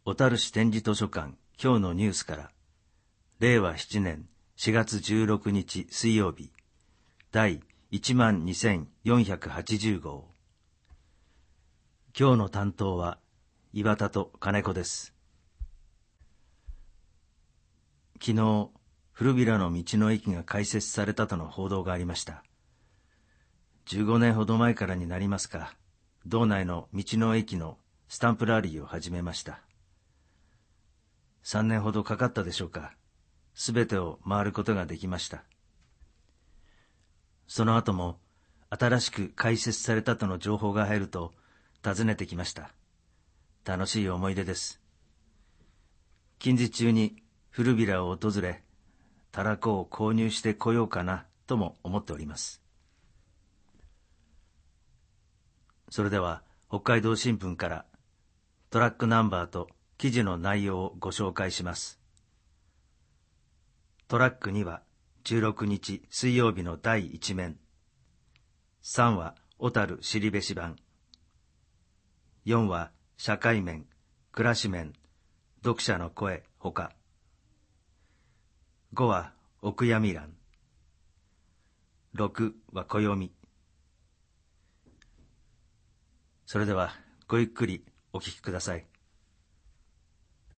小樽市展示図書館今日のニュースから、令和7年4月16日水曜日、第12480号。今日の担当は岩田と金子です。昨日、古びらの道の駅が開設されたとの報道がありました。15年ほど前からになりますか、道内の道の駅のスタンプラリーを始めました。3年ほどかかったでしょうか、すべてを回ることができました。その後も、新しく開設されたとの情報が入ると、訪ねてきました。楽しい思い出です。近日中に古びらを訪れ、たらこを購入してこようかなとも思っております。それでは北海道新聞からトラックナンバーと記事の内容をご紹介します。トラック2は16日水曜日の第1面、3は小樽後志版、4は社会面、暮らし面、読者の声ほか、5はお悔やみ欄、6は暦。それではごゆっくりお聞きください。